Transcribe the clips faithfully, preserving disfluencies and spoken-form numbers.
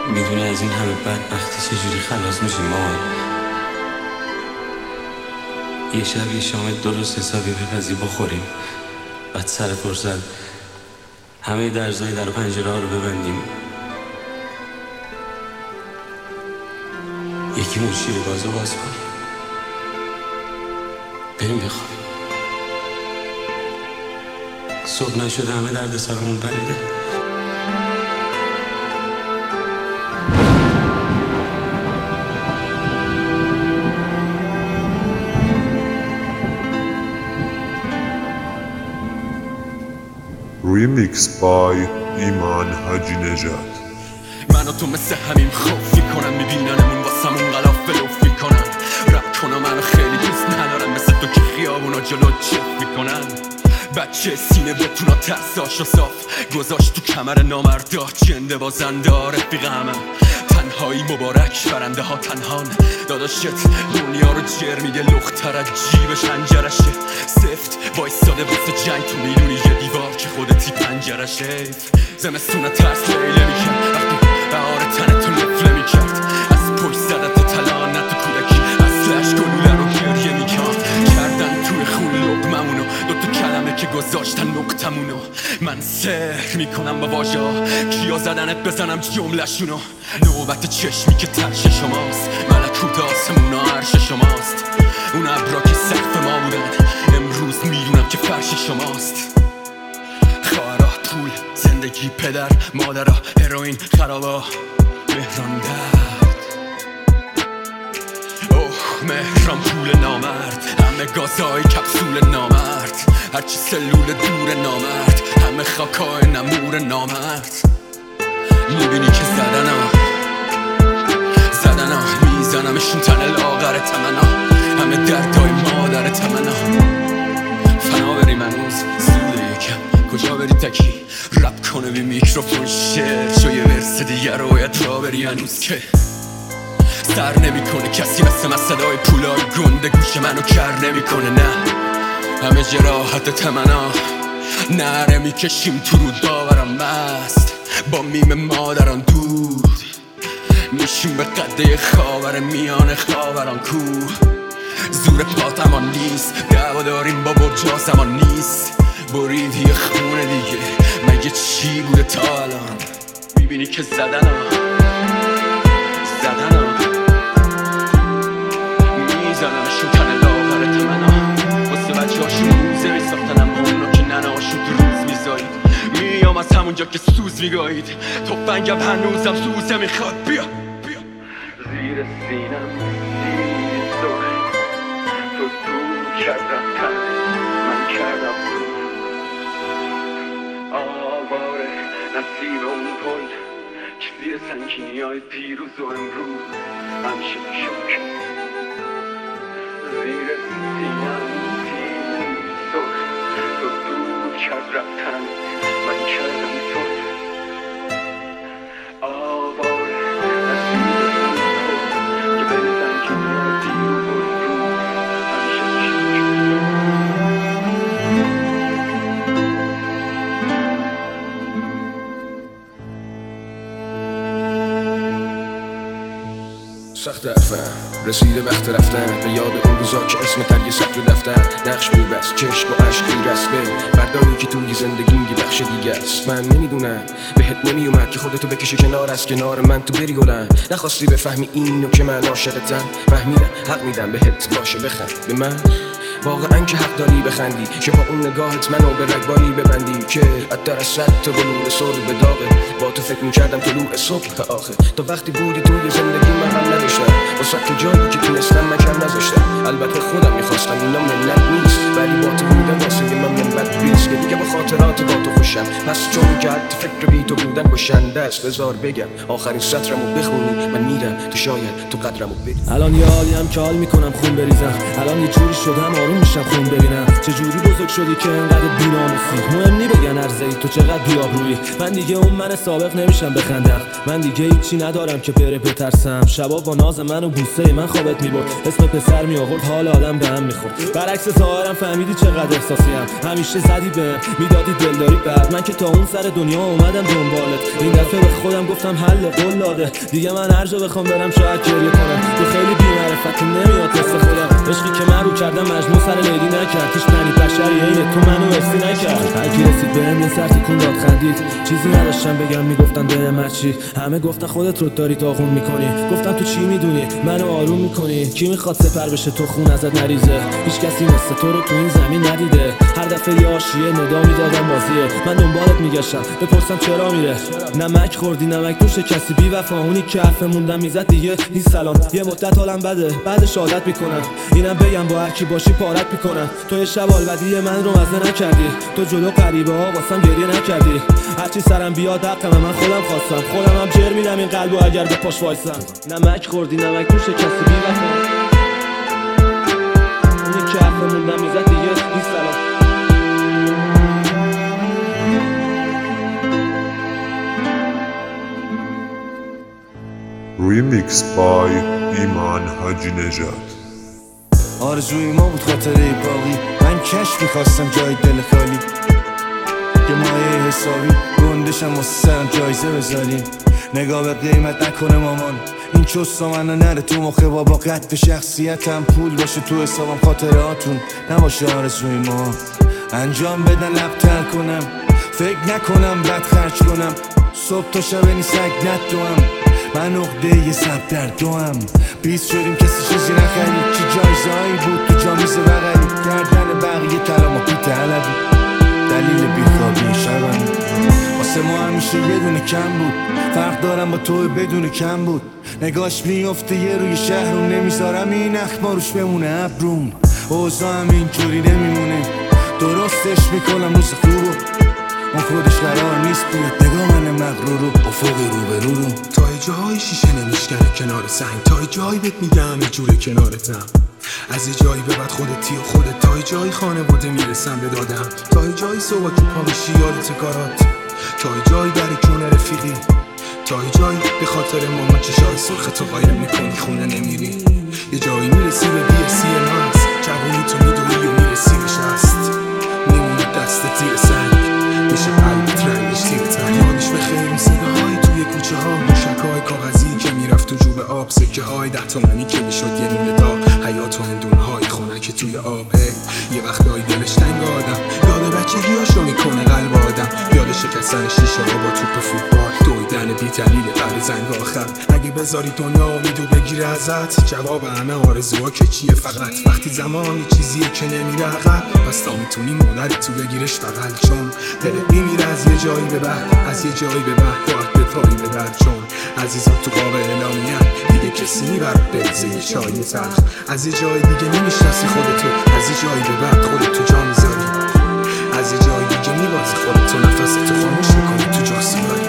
میدونه از این همه بدبختی چجوری خلاص میشیم مامان. یه شب یه شام درست حسابی بپزی بخوریم، بعد سر فرصت همه درزای در و پنجره ها رو ببندیم، یکی مون شیر گازو باز کنیم، بریم بخوابیم. صبح نشده همه درد سرمون پریده. ریمیکس بای ایمان حاجی نژاد. من و تو مثل همین خوف میکنن، میبیننمون واسمون غلاف بلوف میکنن. رب کنم منو خیلی دوست ندارن، مثل تو که خیابونا جلو چف میکنن. بچه سینه بتونا ترساش و صاف گذاشت تو کمر نامردا، جنده بازنده رفیق همه تنهایی مبارک، برنده ها تنهان. داداشت دنیا رو جر میده، لختر از جیبش هنجرشه سفت وایستاده واسه جنگ. تو میدونی یه دیوار که خودتی پنجرشه. زمستونه ترس لیله میکرد وقتی بهار تنه تو نفله میکرد. از پشت زدت طلا نه تو کودکی، اصلش گلوله رو گریه میکرد. کردن توی خون لقممونو، دوتا کلمه که گذاشتن نقطمونو. من سحر میکنم با واژه ها، کیا زدنت بزنم جمله شونو. نوبت چشمی که ترش شماست، ملکوت آسمون و عرش شماست. اون ابرا که سقف ما بودن، امروز میدونم که فرش شماست. خواهرها پول، زندگی، پدر، مادرها، هروئین، خرابا، مهران درد. اوه مهران پول نامرد، همه گازهای کپسول نامرد. هرچی سلول دور نامرد، همه خاکای نمور نامرد. میبینی که زدن ها زدن ها میزنمشون تن لاغر تمنا، همه دردای مادر تمنا. فنا بریم هنوز زوده یکم، کجا بری تکی رپ کنه بی میکروفون شعر شو. یه ورس دیگه رو باید را بری هنوز که سر نمی کنه کسی مثل من. صدای پولای گنده گوش منو کر نمی کنه. نه همه جراحت تمنا، نره میکشیم تو رو داورم مست. با میم مادران دود میشیم به قده خاور میان خاوران کو. زور پاتمان نیست، دعوا داریم با برجا زمان نیست. بریدی خونه دیگه مگه چی بوده تا الان؟ میبینی که زدن ها زدن ها میزنمشون تن لاغر تمنا. واسه بچه هاشون موزه میساختنم با اونا که ننهاشون تو روز میزایید. میام از همونجا که سوز میگایید، تفنگم هنوزم سوزه میخواد. بیا بیا زیر سینم سیر سوخ تو دور کردم تن من کردم دور. آواره نصیب اون پل که زیر سنگینی های پیروز و امروز همیشه میشم. زیر سینم سیر سوخ تو دور کرد رفتن من کردم دور. آواره نصیب اون پل که بین سنگینی های پیروز و امروز همیشه میشم. سخت حرفم رسیده وقت رفتن، به یاد اون روزا که اسم تر یه سطر دفتر نقش میبست چشم و عشق میرست. به فردایی که توی زندگیم یه بخش دیگه است. من نمیدونم بهت نمیومد که خودتو بکشی کنار از کنار من تو بری گلن. نخواستی بفهمی اینو که من عاشقتم، فهمیدم حق میدم بهت باشه بخند به من. واقعا که حق داری بخندی، که با اون نگاهت منو به رگباری ببندی. که اتر از صد تا بلور سر به داغه، با تو فکر میکردم طلوع صبح آخه. تا وقتی بودی توی زندگی من هم نداشتم، واسه که جایی که تونستم من کم نذاشتم. البته خودم میخواستم اینا منت نیست، ولی با تو بودم واسه من منبت بیست. که دیگه با خاطرات با تو خوشم، پس چون که حتی فکر بی تو بودن کشنده است. بذار بگم آخرین سطرمو بخونی، من میرم تو شاید تو قدرمو بدی. الان یه حالی هم که حال میکنم خون بریزم، الان یه جوری شدم آروم آروم میشم خون ببینم چجوری بزرگ شدی که انقدر بی‌ناموسی. مهم نی بگن ارزه‌ای تو چقدر بی‌آبرویی. من دیگه اون من سابق نمیشم بخندم. من دیگه هیچی ندارم که بره بترسم. شبا با ناز من و بوسه من خوابت میبرد. اسم پسر می آورد حال آدم به هم میخورد. برعکس ظاهرم فهمیدی چقدر احساسیم. همیشه زدی به میدادی دلداری بعد من که تا اون سر دنیا اومدم دنبالت. این دفعه به خودم گفتم حل قول داده. دیگه من هر جا بخوام برم شاید گریه کنم. تو خیلی بی‌معرفتی نمیاد مثل خودم. عشقی که من رو کردم مجنون سر لیلی نکرد. هیچ پنی بشری عین تو منو ارسی نکرد. هر کی رسید بهم یه سر تکون داد خندید. چیزی نداشتم بگم میگفتن دل چی. همه گفتن خودت رو داری داغون میکنی. گفتم تو چی میدونی منو آروم میکنی. کی میخواد سپر بشه تو خون ازت نریزه. هیچ کسی مثل تو رو تو این زمین ندیده. هر دفعه یه آشیه ندا میدادم بازیه. من دنبالت میگشتم بپرسم چرا میره. نمک خوردی نمک دوش کسی بی وفا. اونی که حرف موندم میزد دیگه نیست سلام. یه مدت حالم بده بعدش عادت میکنم. اینم بگم با هر کی باشی پارت میکنم. تو یه شب الودی من رو مزه نکردی. تو جلو غریبه ها واسم گریه نکردی. هرچی سرم بیاد حقم من خودم خواستم. خودم هم جر میدم این قلبو اگر به پاش وایسم. نمک خوردی نمک دوش کسی بی وفا. اونی که حرف موندم میزد دیگه نیست سلام. ریمیکس بای ایمان حاجی نژاد. آرزوی ما بود خاطره باقی. من کش میخواستم جای دل خالی که مایه حسابی گندشم واسه سرم جایزه بذاری. نگاه به قیمت نکنه مامان. این چوستا منو نره تو مخه بابا. قد به شخصیتم پول باشه تو حسابم. خاطراتون نباشه آرزوی ما. انجام بدن لبتر کنم. فکر نکنم بد خرج کنم. صبح تا شب نی سگ ندوم. من عقده یه سب در دوام. بیست شدیم کسی چیزی نخرید. چی جایزه هایی بود تو جامیز بغلی. کردن بقیه تلاما پیت علبی. دلیل بیخوابی شبم واسه ما همیشه یه دونه کم بود. فرق دارم با تو بدون کم بود. نگاش میفته یه روی شهر رو نمیذارم این اخما روش بمونه ابروم. اوضاع هم اینجوری نمیمونه. درستش میکنم روز خوبو. اون خودش قرار نیست بیاد نگاه من مغرور رو افق رو به رو رو. تا جای شیشه نمیشکنه کنار سنگ. تا جایی بهت میگم یه جوره کنارتم. از یه جایی به بعد خودتی و خودت. تا جایی خانواده میرسم به دادم. تا جایی صبح تو پا بشی یادت کارات. تا جایی بری کنه رفیقی. تا جایی به خاطر مامان چشای سرخ تو قایم میکنی خونه نمیری. یه جایی میرسی به بی سی ماست. جوانی تو میدوی و میرسی نشست. میمونه دست تیر سنگ. میشه قلبت رنگش تیر تنگ. یادش به خیر اون صداهای توی کوچه ها. موشکای کاغذی که میرفت تو جوب آب. سکه های ده تومنی که میشد یه نونه داغ. حیات و هندون های خونه که توی آب. یه وقتایی دلش تنگ آدم. یاد بچگیاشو میکنه قلب آدم. یاد شکستن شیشه ها با توپ فوتبال. دویدن بی دلیل قبل زنگ آخر. اگه بذاری دنیا امیدو بگیره ازت. جواب همه آرزوها که چیه فقط. وقتی زمان یه چیزیه که نمیره عقب. پس تا میتونی مادرت تو بگیرش بغل. چون دلت میمیره از یه جایی به بعد. از یه جایی به بعد باید بپایی به در. چون عزیزم تو قاب اعلامیت. دیگه کسی میبرد بریزه یه چای تلخ. از یه جای دیگه نمیشناسی خودتو. از یه جایی به بعد خودتو جا میذاری. از یه جایی دیگه میبازی خودتو. نفستو خاموش میکنی تو جا سیگاری.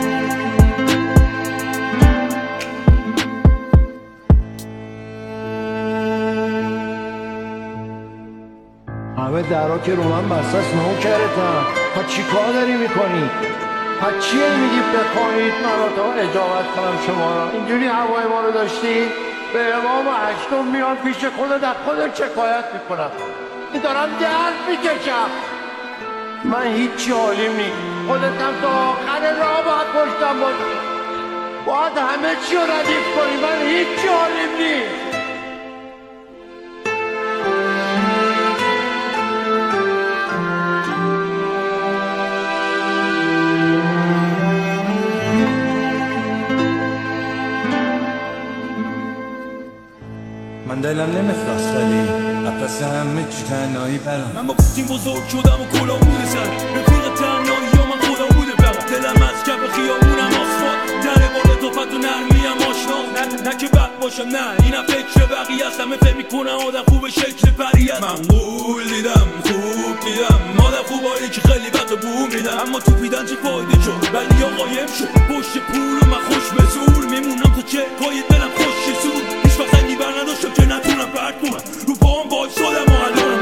همه درها که رو من بسته است نوکرتم. ها چی کار داری میکنی؟ ها چیه میگی بخواهید من را تا اجابت کنم شما را؟ اینجوری هوای ما رو داشتی؟ به امام هشتم میان پیش خودت از خودت شکایت میکنم. دارم درد میکشم. من هیچی حالیم نیست. خودت هم تا آخر راه باید پشتم باشی. باید همه چی رو ردیف کنی. من هیچی حالیم نیست. من دلم نمیخواست ولی نفس همه چی تنهایی برام. من با پوتین بزرگ شدم و کلا بوده سر. رفیق تنهایی ها من خدا بوده برم. دلم از کف خیابونم آسفالت. در بالا توفت و نرمیم آشنا. نه نه که بد باشم نه اینم فکر بقیه است. همه فکر میکنم آدم خوب شکل پری است. من قول دیدم خوب دیدم. آدم خوبایی که خیلی وقت بوم میدم. اما تو پیدن چه فایده شد ولی یا قایم شد. پشت پول و من خوش به زور میمونم تا چه کای دلم خوش زور. هیچ وقت نگی بر نداشتم که نتونم برد کنم. رو پاهم وایسادم و الان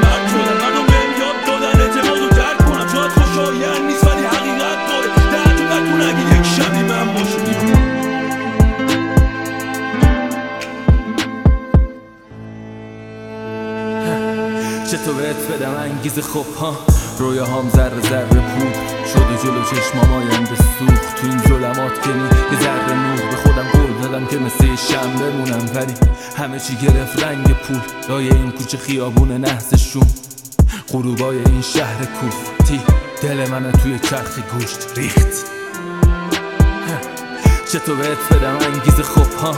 چطور بهت بدم انگیزه خب ها رویاهام ذره ذره پود شد و جلو چشمام آینده سوخت تو این ظلمات کنی یه ذره نور به خودم قول دادم که مثل یه شم بمونم ولی همه چی گرفت رنگ پول لای این کوچه خیابون نحسشون غروبای این شهر کوفتی دل منو توی چرخ گوشت ریخت چطور بهت بدم انگیزه خوب ها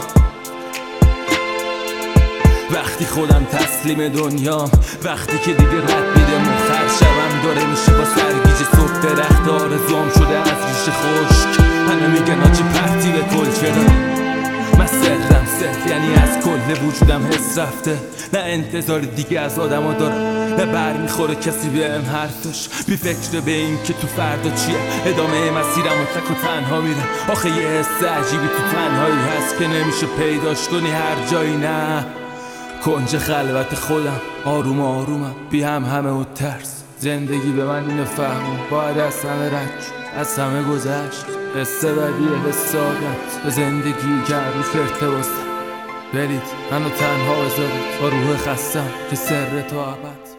وقتی خودم تسلیم دنیام وقتی که دیگه رد میده مخر شبم داره میشه با سرگیجه صبح درخت آرزوام شده از ریشه خشک همه میگن آجی پرتی به کلچه داره من سرم سر یعنی از کل وجودم حس رفته نه انتظار دیگه از آدم ها دارم نه بر میخوره کسی بهم حرفش بی فکر به این که تو فردا چیه ادامه مسیرم و تک و تنها میرم آخه یه حس عجیبی تو تنهایی هست که نمیشه پیداش کنی هر جایی نه کنج خلوت خودم آروم آرومم بی هم همه و ترس زندگی به من اینو فهمون باید از همه رد از همه گذشت قصه بدیه حسادت به زندگی که رو فرته بستم برید منو تنها بذارید با روح خستم که سر تو عبد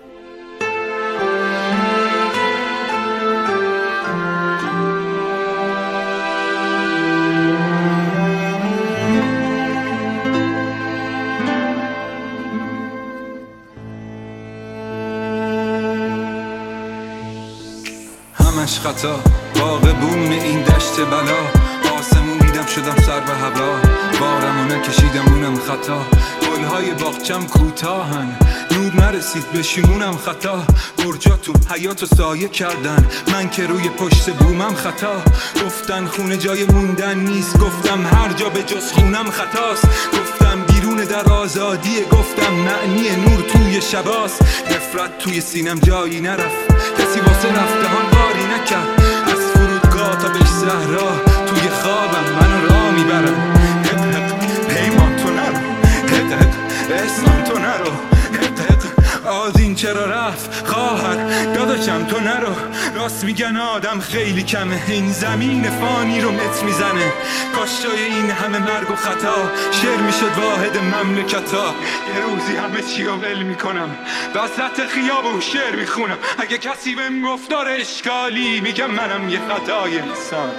همش خطا باغبون این دشت بلا آسمون دیدم شدم سر به هوا بارمو نکشیدم اونم خطا گلهای باغچم کوتاهن نور نرسید به شیمونم خطا برجا تو حیاتو سایه کردن من که روی پشت بومم خطا گفتن خونه جای موندن نیست گفتم هر جا به جز خونم خطاست گفتم بیرون در آزادیه گفتم معنی نور توی شباست نفرت توی سینم جایی نرفت کسی واسه رفتهان باری نکرد از فرودگاه تا به صحرا توی خوابم منو راه میبرم حق حق پیمان تو نرو حق حق اسلام تو نرو حق حق آدین چرا رفت خواهر داداشم تو نرو راست میگن آدم خیلی کمه این زمین فانی رو مت میزنه کاش جای این همه مرگ و خطا شعر میشد واحد مملکتا یه روزی همه چی رو ول میکنم وسط خیابون شعر میخونم اگه کسی بهم گفت داره اشکالی میگم منم یه خطای انسان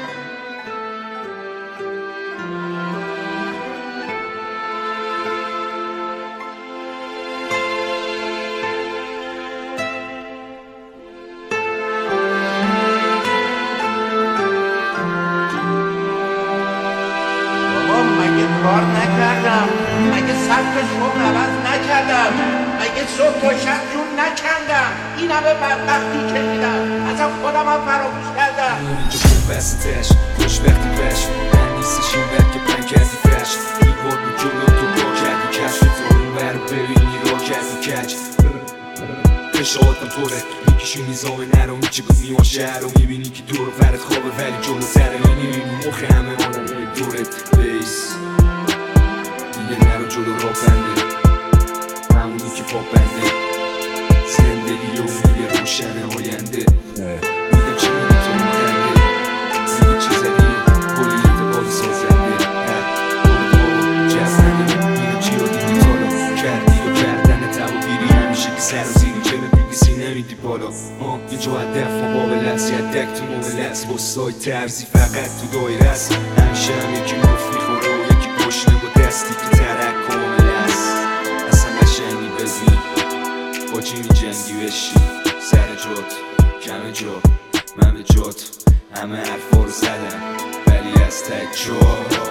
کار نکردم مگه سبک شغل عوض نکردم مگه صبح تا شب جون نکندم این همه بدبختی که دیدم اصلا خودم هم فراموش کردم اینجا خوب بستش خوش وقتی بش من نیستش این ور که پنگ کردی فش این بار بود جلو تو با کردی کشف تو اون ور ببینی را کردی کج پشاهاتم طوره میکشی نیزامه نرو میچی بود نیما شهر رو میبینی که دور فرد خوابه ولی جلو سره میبینی مخی همه آنم دورت بیس دیگه نرو جلو را بنده همونی که پاپ بنده زندگی رو میگه روشن آینده میدم چی میدی تو مخنده میگه چی زدی کلی اتباقی سازنده برو دارو جزنده میدم چی رو دیدی تالا کردی و کردن تبابیری همیشه که سر و زیری چه بگیسی نمیدی بالا یه جا دفع بابل است یه دک تو موبل است بستای ترزی فقط تو دایره است همیشه هم یکی مف میخوره و یکی گشنه با دستی که ترک کامل است اصلا قشنگی بزنی با چی می جنگی بشی سر جات کم جا من به جات همه حرفا رو زدم ولی از تک جا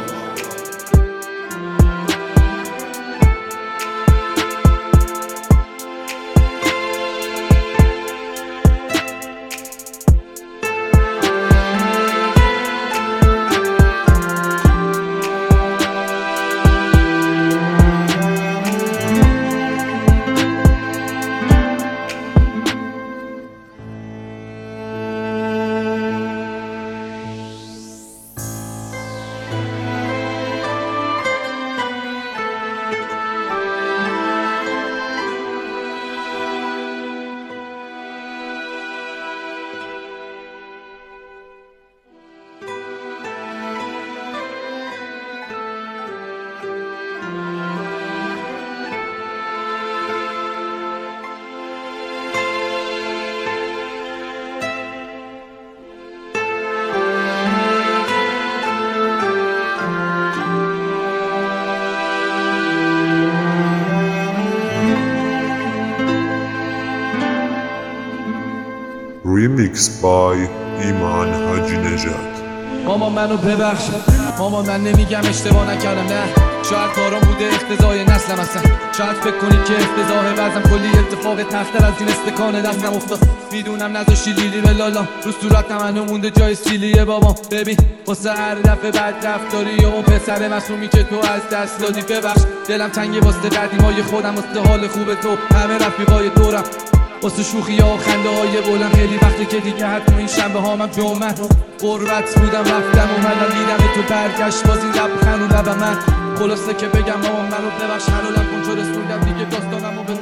Mixed by ایمان حاجی نژاد. ماما منو ببخش، ماما من نمیگم اشتباه نکردم، نه شاید کارام بوده اقتضای نسلم هستن، شاید فکر کنی که افتضاحه وزم کلی اتفاق تختر از این استکان دستم افتاد. میدونم نذاشی لیلی به لالام رو صورت منو مونده جای سیلیه بابام. ببین واسه هر دفعه بد رفتاری و اون پسر معصومی که تو از دست دادی ببخش، دلم تنگه واسه قدیمای خودم، واسه حال خوب تو همه رفیقای دورم، واسه شوخی ها و خنده های بلند. خیلی وقته که دیگه حتما این شنبه ها من جمعه غربت بودم رفتم اومدم دیدم تو برگشت باز این لب خنو لب من. خلاصه که بگم مامان منو ببخش، حلالم کن چو رسوندم دیگه داستانم رو